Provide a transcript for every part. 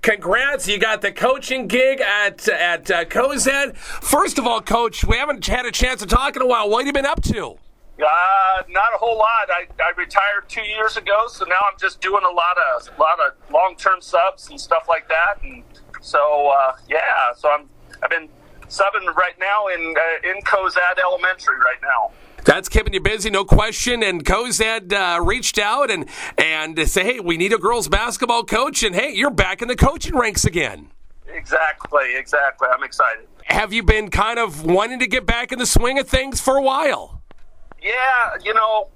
congrats. You got the coaching gig at Cozad. First of all, Coach, we haven't had a chance to talk in a while. What have you been up to? Not a whole lot. I retired 2 years ago, so now I'm just doing a lot of long-term subs and stuff like that. And so so I've been subbing right now in Cozad Elementary right now. That's keeping you busy, no question. And Cozad reached out and say, hey, we need a girls basketball coach. And, hey, you're back in the coaching ranks again. Exactly. I'm excited. Have you been kind of wanting to get back in the swing of things for a while? Yeah,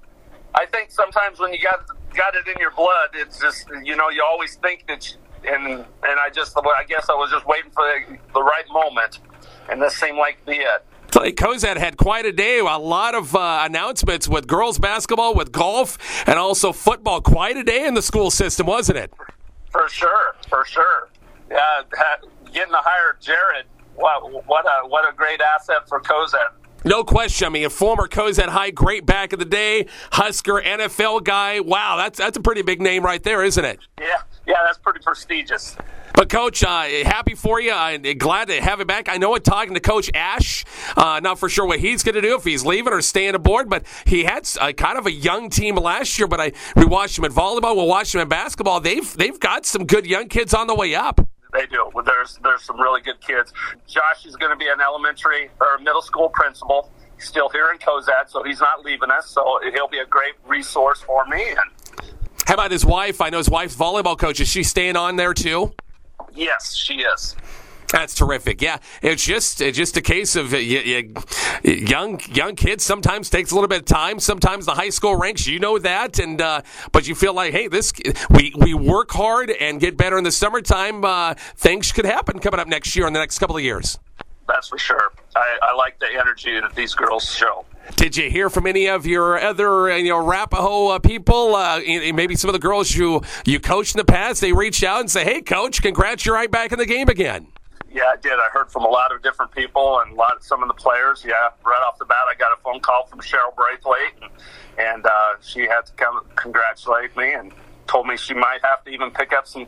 I think sometimes when you got it in your blood, it's just, you always think that, and I guess I was just waiting for the right moment, and this seemed like the it. Cozad had quite a day. A lot of announcements with girls basketball, with golf, and also football. Quite a day in the school system, wasn't it? For sure. Yeah, getting to hire Jared, what a great asset for Cozad. No question. I mean, a former Cozad High great back in the day, Husker NFL guy. Wow, that's a pretty big name right there, isn't it? Yeah, that's pretty prestigious. But, Coach, happy for you. Glad to have him back. I know talking to Coach Ash, not for sure what he's going to do, if he's leaving or staying aboard, but he had kind of a young team last year, but we watched him at volleyball, we'll watch him in basketball. They've got some good young kids on the way up. They do. There's some really good kids. Josh is going to be an elementary or middle school principal. He's still here in Cozad, so he's not leaving us, so he'll be a great resource for me. How about his wife? I know his wife's volleyball coach. Is she staying on there too? Yes, she is. That's terrific. Yeah, it's just a case of young kids. Sometimes takes a little bit of time. Sometimes the high school ranks, that, and but you feel like, hey, we work hard and get better in the summertime. Things could happen coming up next year in the next couple of years. That's for sure. I like the energy that these girls show. Did you hear from any of your other, Arapahoe people? Maybe some of the girls you coached in the past. They reach out and say, "Hey, Coach, congrats! You're right back in the game again." Yeah, I did. I heard from a lot of different people and some of the players. Yeah, right off the bat, I got a phone call from Cheryl Braithwaite, and she had to come congratulate me and told me she might have to even pick up some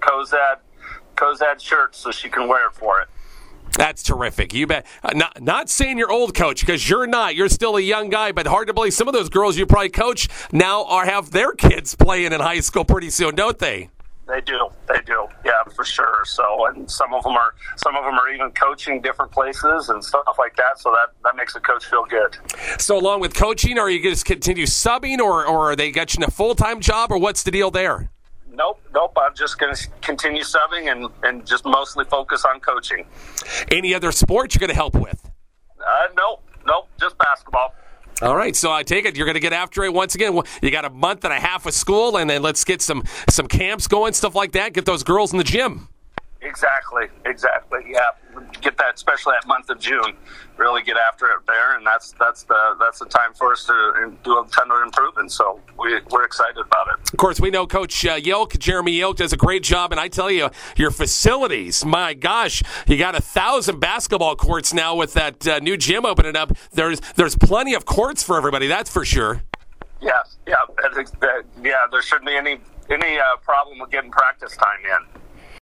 Cozad shirts so she can wear it for it. That's terrific. You bet. Not saying you're old, Coach, because you're not. You're still a young guy, but hard to believe some of those girls you probably coach now have their kids playing in high school pretty soon, don't they? They do. Yeah, for sure. So, and some of them are even coaching different places and stuff like that. So that makes a coach feel good. So, along with coaching, are you going to continue subbing, or are they got you in a full-time job, or what's the deal there? Nope. I'm just going to continue subbing and just mostly focus on coaching. Any other sports you're going to help with? Nope. Just basketball. All right, so I take it you're going to get after it once again. You got a month and a half of school, and then let's get some camps going, stuff like that. Get those girls in the gym. Exactly. Yeah, get that, especially that month of June. Really get after it there, and that's the time for us to do a ton of improvement. So we're excited about it. Of course, we know Coach Jeremy Yelk, does a great job, and I tell you, your facilities, my gosh, you got 1,000 basketball courts now with that new gym opening up. There's plenty of courts for everybody, that's for sure. Yeah. There shouldn't be any problem with getting practice time in.